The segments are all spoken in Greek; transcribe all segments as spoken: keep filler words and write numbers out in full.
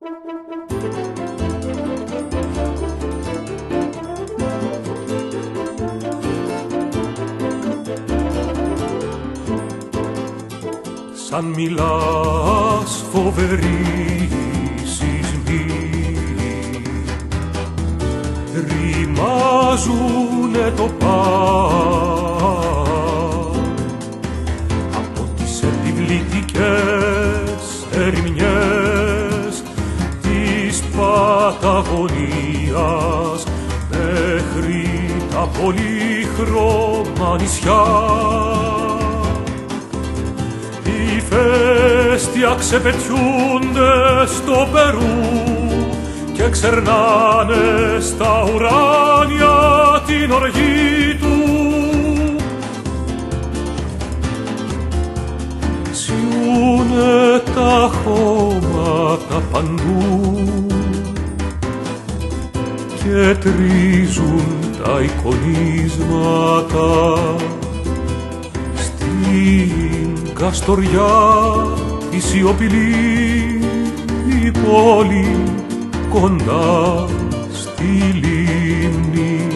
Σαν μιλάς φοβερή σεισμοί, ρημάζουνε το παν από τις επιβλητικές ερημιές της Παταγωνίας μέχρι τα πολύχρωμα νησιά. Ηφαίστεια ξεπετιούνται στο Περού και ξερνάνε στα ουράνια την οργή του. Σιούνε τα χώματα παντού και τρίζουν τα εικονίσματα στην Καστοριά η σιωπηλή η πόλη κοντά στη λίμνη.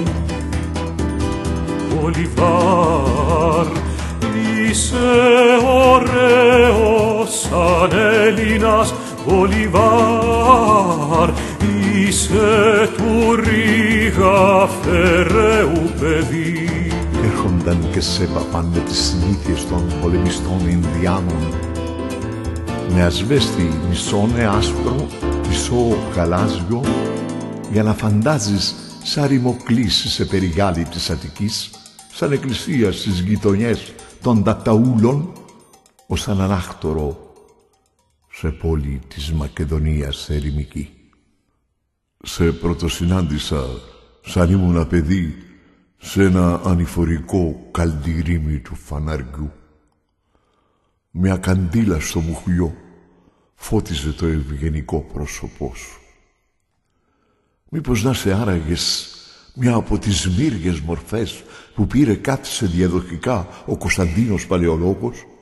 Μπολιβάρ, είσαι ωραίος σαν Έλληνας. Μπολιβάρ, είσαι του Ρίγα Φεραίου παιδί. Έρχονταν και σε παπάν με τις συνήθειες των πολεμιστών Ινδιάνων, με ασβέστη μισόνε άσπρο, μισό γαλάζιο, για να φαντάζεις σαν ρημοκλής σε περιγάλη της Αττικής, σαν εκκλησία στις γειτονιές των Ταταούλων, ως σαν ανάκτορο σε πόλη της Μακεδονίας ερημική. Σε πρωτοσυνάντησα σαν ήμουνα παιδί σε ένα ανηφορικό καλντηρίμι του φαναριού. Μια καντήλα στο μουχλιό φώτιζε το ευγενικό πρόσωπό σου. Μήπως να σε άραγες μια από τις μύριες μορφές που πήρε κάτι σε διαδοχικά ο Κωνσταντίνος Παλαιολόγος?